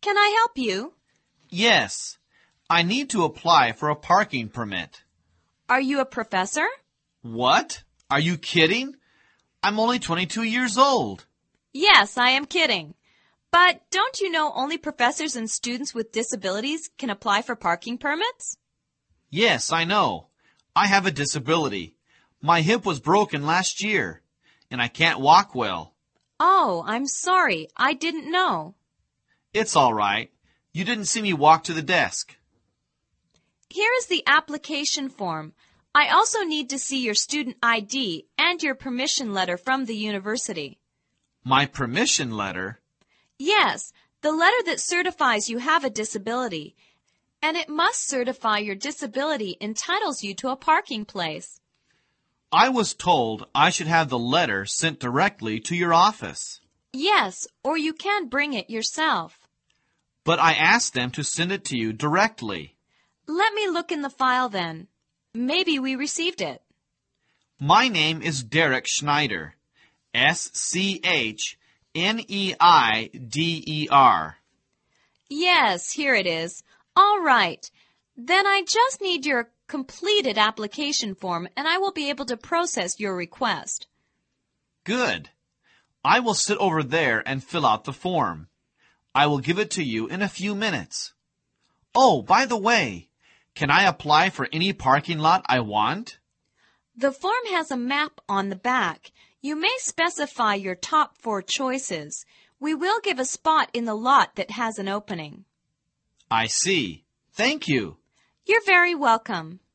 Can I help you? Yes. I need to apply for a parking permit. Are you a professor? What? Are you kidding? I'm only 22 years old. Yes, I am kidding. But don't you know only professors and students with disabilities can apply for parking permits? Yes, I know. I have a disability. My hip was broken last year, and I can't walk well. Oh, I'm sorry. I didn't know. It's all right. You didn't see me walk to the desk. Here is the application form. I also need to see your student ID and your permission letter from the university. My permission letter? Yes, the letter that certifies you have a disability, and it must certify your disability entitles you to a parking place. I was told I should have the letter sent directly to your office. Yes, or you can bring it yourself. But I asked them to send it to you directly. Let me look in the file then. Maybe we received it. My name is Derek Schneider. Schneider. Yes, here it is. All right. Then I just need your completed application form, and I will be able to process your request. Good. I will sit over there and fill out the form. I will give it to you in a few minutes. Oh, by the way, can I apply for any parking lot I want? The form has a map on the back. You may specify your top 4 choices. We will give a spot in the lot that has an opening. I see. Thank you. You're very welcome.